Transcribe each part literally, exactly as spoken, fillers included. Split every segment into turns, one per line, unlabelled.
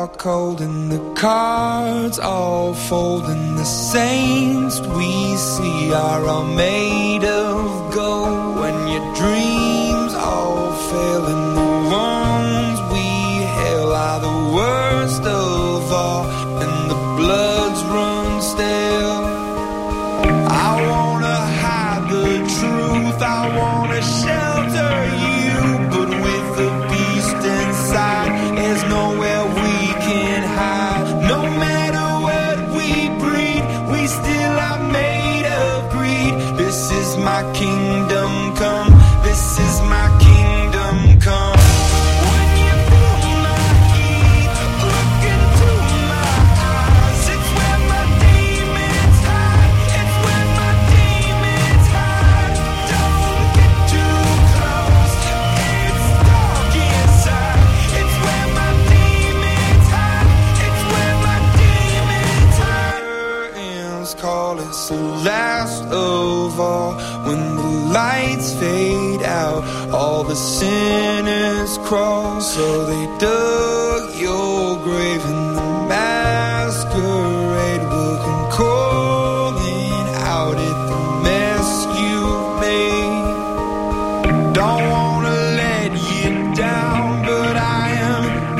are cold and the cards all fold, and the saints we see are all made of gold. When your dreams all fail and the ones we hail are the worst of all, and the bloods run stale. I wanna hide the truth, I wanna shelter you, but with the beast inside, there's nowhere we can hide. No matter what we breed, we still are made of greed. This is my kingdom come, this is my kingdom come. When you feel my heat, look into my eyes. It's where my demons hide, it's where my demons hide. Don't get too close, it's dark inside. It's where my demons hide, it's where my demons hide. Curtains call, it's the last of all. When the lights fade out, all the sinners crawl. So they dug your grave and the masquerade will come calling out at the mess you made. Don't wanna let you down, but I am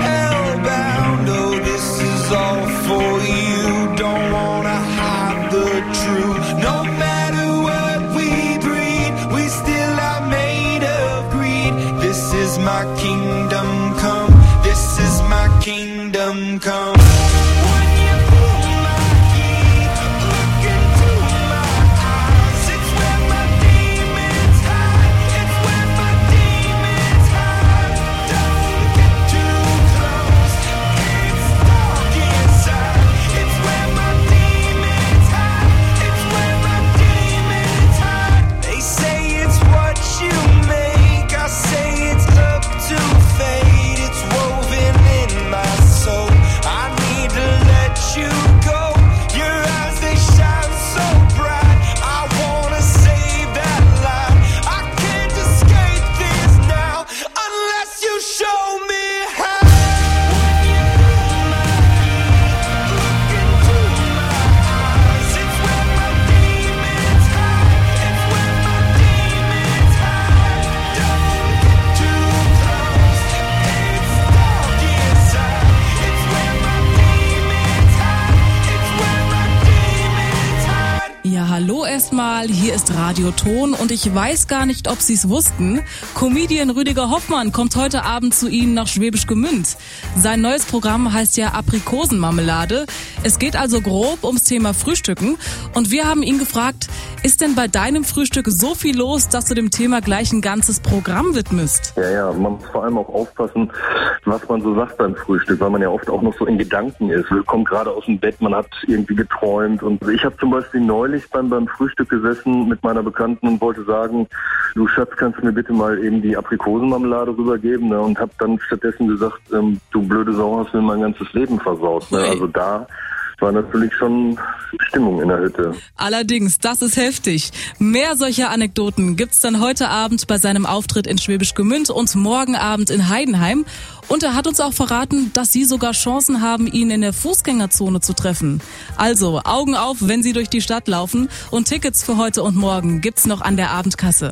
hellbound. Oh, this is all for you. Don't wanna hide the truth. No matter what we breed, we still are made of greed. This is my kingdom come, this is my kingdom come. When you feel my heat, look into my eyes. It's where my demons hide, it's where my demons hide. Don't get too close, it's dark inside. It's where my demons hide, it's where my demons hide. They say it's what you make, I say it's up to fate. It's woven in my soul, I need to let you go. Your eyes, they shine so bright, I wanna save that light. I can't escape this now, unless you show me how. When you feel my heat, look into my eyes. It's where my demons hide, it's where my demons hide. Don't get too close, it's dark inside. It's where my demons hide, it's where my demons hide.
Ja, hallo erstmal, hier ist Radio Ton und ich weiß gar nicht, ob Sie es wussten. Comedian Rüdiger Hoffmann kommt heute Abend zu Ihnen nach Schwäbisch Gmünd. Sein neues Programm heißt ja Aprikosenmarmelade. Es geht also grob ums Thema Frühstücken und wir haben ihn gefragt, ist denn bei deinem Frühstück so viel los, dass du dem Thema gleich ein ganzes Programm widmest?
Ja, ja, man muss vor allem auch aufpassen, was man so sagt beim Frühstück, weil man ja oft auch noch so in Gedanken ist. Man kommt gerade aus dem Bett, man hat irgendwie geträumt und ich habe zum Beispiel neulich beim, beim Frühstück gesessen mit meiner Bekannten und wollte sagen, du Schatz, kannst du mir bitte mal eben die Aprikosenmarmelade rübergeben, ne? Und habe dann stattdessen gesagt, ähm, du blöde Sau, hast mir mein ganzes Leben versaut. Ne? Also da war natürlich schon Stimmung in der Hütte.
Allerdings, das ist heftig. Mehr solcher Anekdoten gibt's dann heute Abend bei seinem Auftritt in Schwäbisch Gmünd und morgen Abend in Heidenheim. Und er hat uns auch verraten, dass Sie sogar Chancen haben, ihn in der Fußgängerzone zu treffen. Also, Augen auf, wenn Sie durch die Stadt laufen. Und Tickets für heute und morgen gibt's noch an der Abendkasse.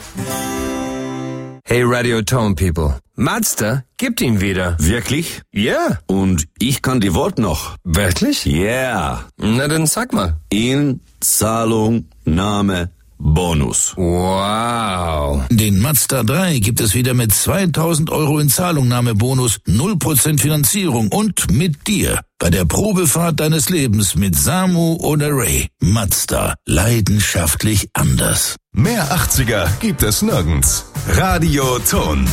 Hey Radio Tone People, Mazda gibt ihn wieder.
Wirklich?
Ja. Yeah.
Und ich kann die Wort noch.
Wirklich?
Ja. Yeah.
Na dann sag mal.
In Zahlung, Name, Bonus.
Wow.
Den Mazda drei gibt es wieder mit zweitausend Euro in Zahlungnahme-Bonus, null Prozent Finanzierung und mit dir. Bei der Probefahrt deines Lebens mit Samu oder Ray. Mazda. Leidenschaftlich anders.
Mehr achtziger gibt es nirgends. Radio Ton.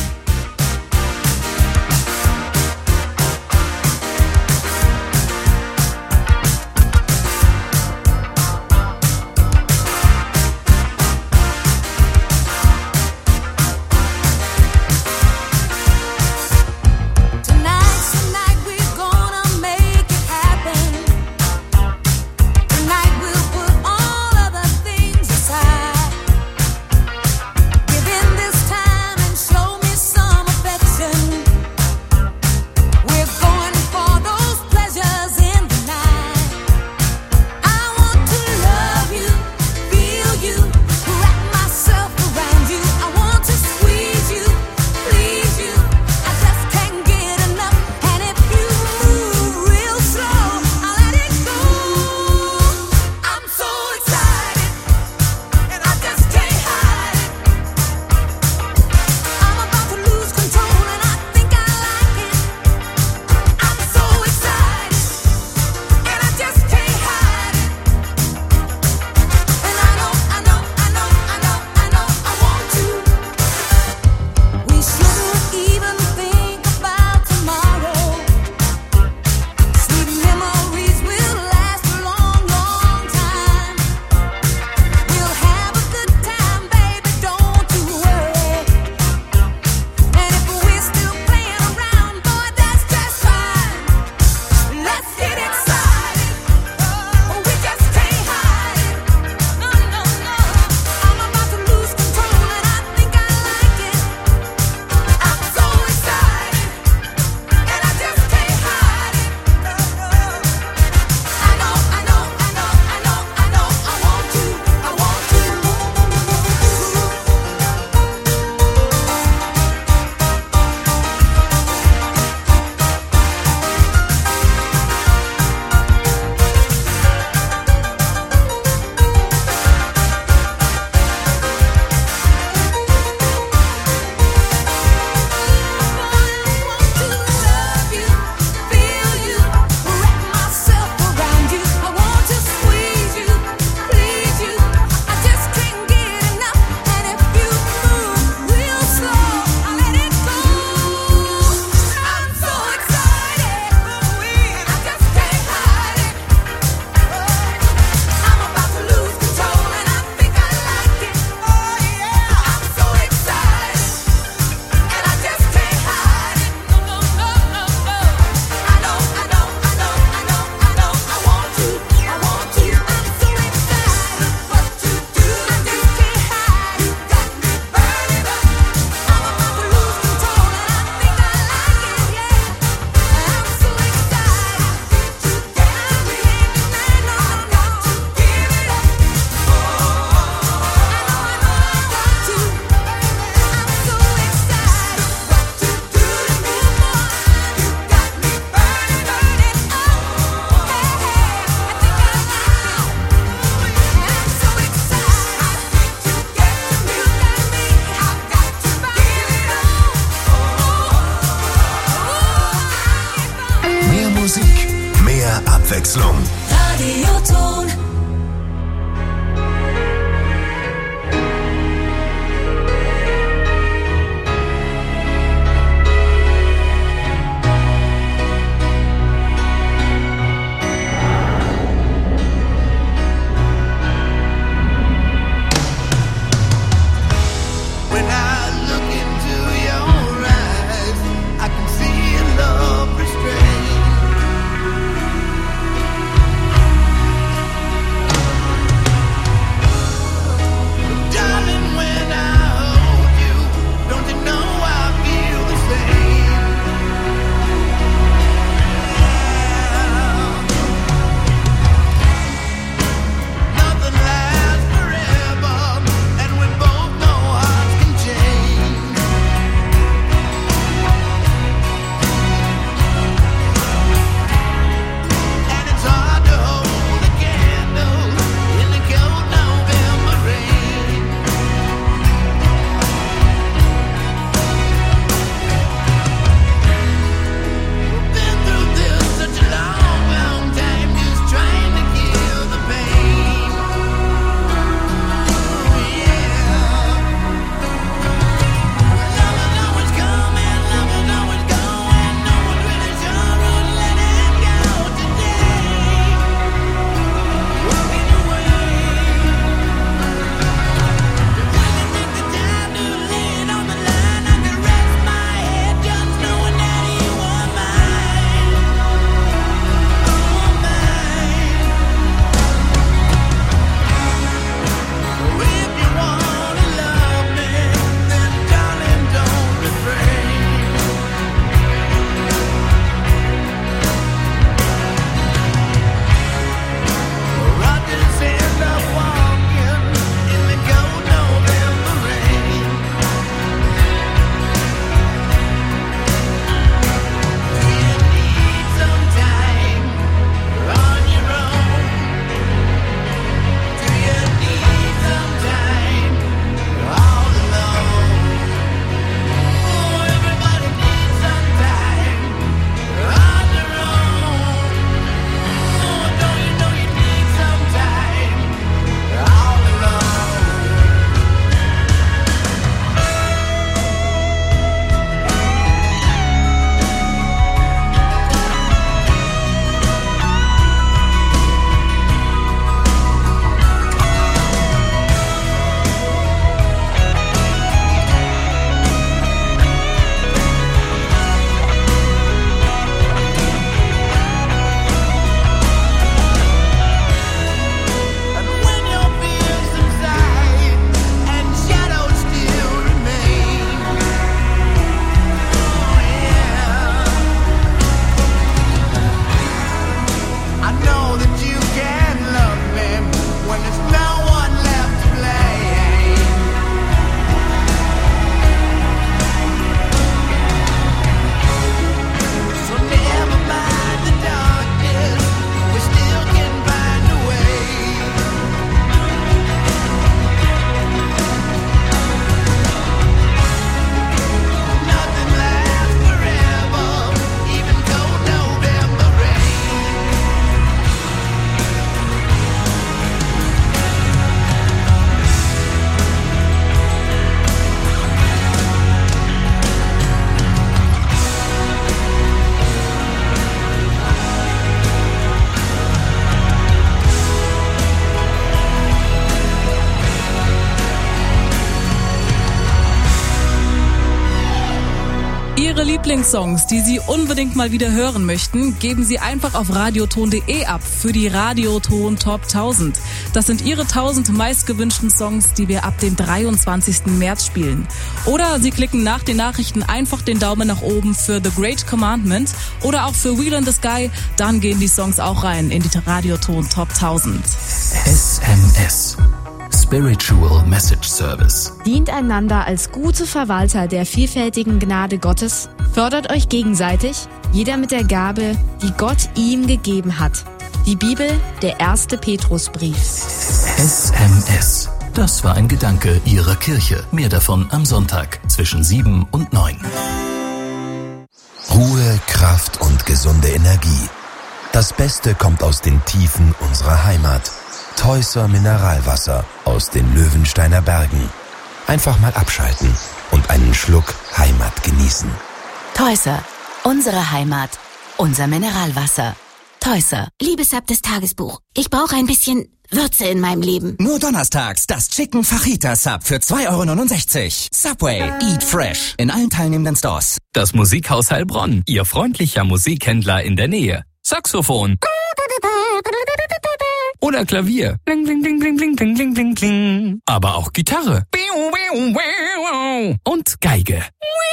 Give in this time and show me some.
Abwechslung.
Radioton.
Ihre Lieblingssongs, die Sie unbedingt mal wieder hören möchten, geben Sie einfach auf radioton punkt de ab für die Radioton Top tausend. Das sind Ihre tausend meistgewünschten Songs, die wir ab dem dreiundzwanzigsten März spielen. Oder Sie klicken nach den Nachrichten einfach den Daumen nach oben für The Great Commandment oder auch für Wheel in the Sky. Dann gehen die Songs auch rein in die Radioton Top tausend.
S M S Spiritual Message Service.
Dient einander als gute Verwalter der vielfältigen Gnade Gottes, fördert euch gegenseitig, jeder mit der Gabe, die Gott ihm gegeben hat. Die Bibel, der erste Petrusbrief.
S M S. Das war ein Gedanke Ihrer Kirche. Mehr davon am Sonntag zwischen sieben und neun.
Ruhe, Kraft und gesunde Energie.
Das Beste kommt aus den Tiefen unserer Heimat. Teusser Mineralwasser aus den Löwensteiner Bergen. Einfach mal abschalten und einen Schluck Heimat genießen.
Teusser, unsere Heimat, unser Mineralwasser. Teusser.
Liebes Sub des Tagesbuch, ich brauche ein bisschen Würze in meinem Leben.
Nur donnerstags das Chicken Fajita Sub für zwei Euro neunundsechzig. Subway, eat fresh. In allen teilnehmenden Stores.
Das Musikhaus Heilbronn, Ihr freundlicher Musikhändler in der Nähe. Saxophon. Oder Klavier. Bling, bling, bling, bling, bling, bling, bling, bling, bling. Aber auch Gitarre. Und Geige.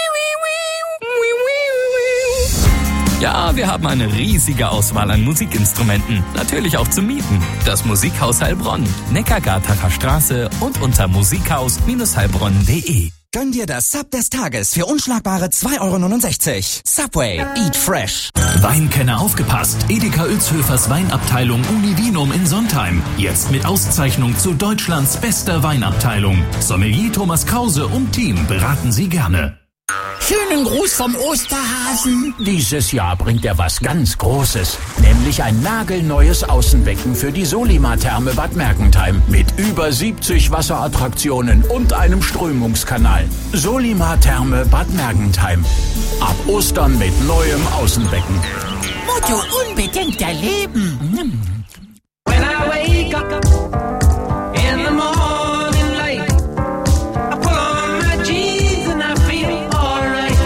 Ja, wir haben eine riesige Auswahl an Musikinstrumenten. Natürlich auch zum Mieten. Das Musikhaus Heilbronn. Neckargartacher Straße und unter musikhaus Bindestrich heilbronn punkt de.
Gönn dir das Sub des Tages für unschlagbare zwei Euro neunundsechzig. Subway, eat fresh.
Weinkenner aufgepasst. Edeka Uelzhöfers Weinabteilung Univinum in Sontheim. Jetzt mit Auszeichnung zu Deutschlands bester Weinabteilung. Sommelier Thomas Krause und Team beraten Sie gerne.
Schönen Gruß vom Osterhasen. Dieses Jahr bringt er was ganz Großes, nämlich ein nagelneues Außenbecken für die Solima-Therme Bad Mergentheim mit über siebzig Wasserattraktionen und einem Strömungskanal. Solima-Therme Bad Mergentheim. Ab Ostern mit neuem Außenbecken.
Motto unbedingt erleben.
When I wake up in the morning light, I put on my jeans and I feel alright.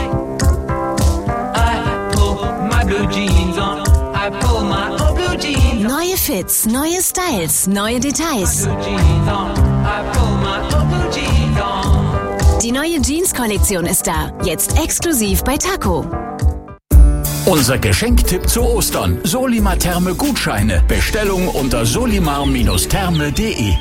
I pull my blue jeans on, I pull my old blue jeans on.
Neue Fits, neue Styles, neue Details.
Blue jeans on, I pull my old blue jeans on.
Die neue Jeans-Kollektion ist da, jetzt exklusiv bei Taco.
Unser Geschenktipp zu Ostern. Solimar Therme Gutscheine. Bestellung unter solimar Therme punkt de.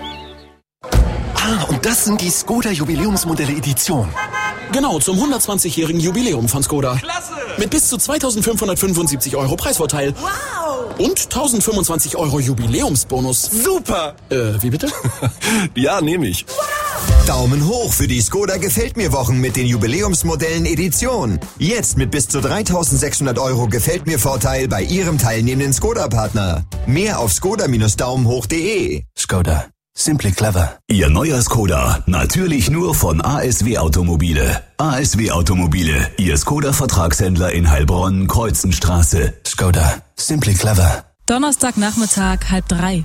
Ah, und das sind die Skoda Jubiläumsmodelle Edition.
Genau, zum hundertzwanzigjährigen Jubiläum von Skoda.
Klasse!
Mit bis zu zweitausendfünfhundertfünfundsiebzig Euro Preisvorteil.
Wow!
Und tausendfünfundzwanzig Euro Jubiläumsbonus.
Super!
Äh, wie bitte?
Ja, nehme ich.
Daumen hoch für die Skoda Gefällt mir Wochen mit den Jubiläumsmodellen Edition. Jetzt mit bis zu dreitausendsechshundert Euro Gefällt mir Vorteil bei Ihrem teilnehmenden Skoda-Partner. Mehr auf skoda Daumen hoch punkt de.
Skoda. Simply clever. Ihr neuer Skoda. Natürlich nur von A S W Automobile. A S W Automobile. Ihr Skoda-Vertragshändler in Heilbronn, Kreuzenstraße.
Skoda. Simply clever.
Donnerstagnachmittag, halb drei.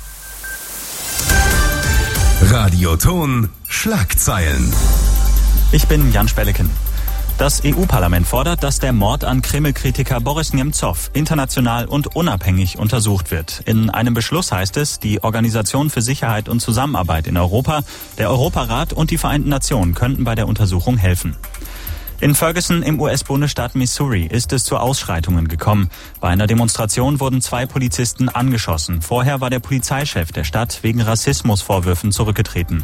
Radioton Schlagzeilen.
Ich bin Jan Spelleken. Das E U-Parlament fordert, dass der Mord an Kreml-Kritiker Boris Nemzow international und unabhängig untersucht wird. In einem Beschluss heißt es, die Organisation für Sicherheit und Zusammenarbeit in Europa, der Europarat und die Vereinten Nationen könnten bei der Untersuchung helfen. In Ferguson im U S-Bundesstaat Missouri ist es zu Ausschreitungen gekommen. Bei einer Demonstration wurden zwei Polizisten angeschossen. Vorher war der Polizeichef der Stadt wegen Rassismusvorwürfen zurückgetreten.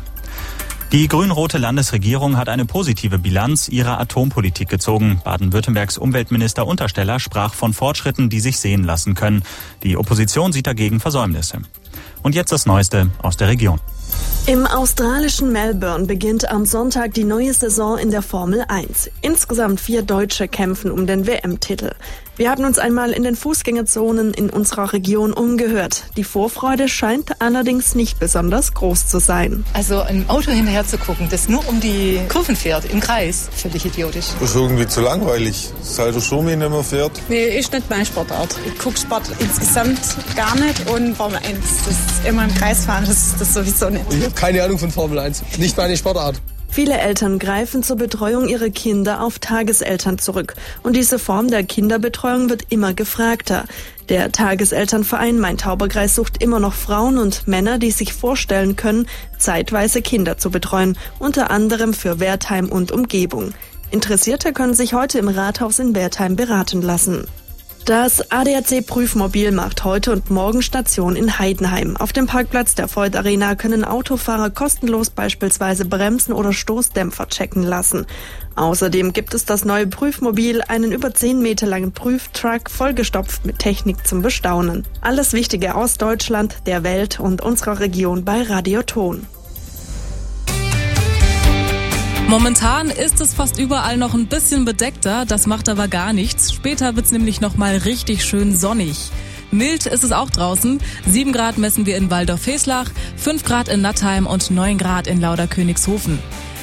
Die grün-rote Landesregierung hat eine positive Bilanz ihrer Atompolitik gezogen. Baden-Württembergs Umweltminister Untersteller sprach von Fortschritten, die sich sehen lassen können. Die Opposition sieht dagegen Versäumnisse. Und jetzt das Neueste aus der Region.
Im australischen Melbourne beginnt am Sonntag die neue Saison in der Formel eins. Insgesamt vier Deutsche kämpfen um den W M-Titel. Wir haben uns einmal in den Fußgängerzonen in unserer Region umgehört. Die Vorfreude scheint allerdings nicht besonders groß zu sein.
Also einem Auto hinterher zu gucken, das nur um die Kurven fährt, im Kreis, völlig idiotisch.
Das ist irgendwie zu langweilig. Das ist halt der Schumi nicht mehr fährt.
Nee, ist nicht meine Sportart. Ich gucke Sport insgesamt gar nicht und Formel eins, das ist immer im Kreis fahren, das ist das sowieso nicht.
Ich habe keine Ahnung von Formel eins, nicht meine Sportart.
Viele Eltern greifen zur Betreuung ihrer Kinder auf Tageseltern zurück. Und diese Form der Kinderbetreuung wird immer gefragter. Der Tageselternverein Main-Tauber-Kreis sucht immer noch Frauen und Männer, die sich vorstellen können, zeitweise Kinder zu betreuen, unter anderem für Wertheim und Umgebung. Interessierte können sich heute im Rathaus in Wertheim beraten lassen. Das A D A C-Prüfmobil macht heute und morgen Station in Heidenheim. Auf dem Parkplatz der Voith Arena können Autofahrer kostenlos beispielsweise Bremsen oder Stoßdämpfer checken lassen. Außerdem gibt es das neue Prüfmobil, einen über zehn Meter langen Prüftruck, vollgestopft mit Technik zum Bestaunen. Alles Wichtige aus Deutschland, der Welt und unserer Region bei Radioton.
Momentan ist es fast überall noch ein bisschen bedeckter, das macht aber gar nichts. Später wird's nämlich nochmal richtig schön sonnig. Mild ist es auch draußen. sieben Grad messen wir in Waldorf-Heslach, fünf Grad in Nattheim und neun Grad in Lauderkönigshofen.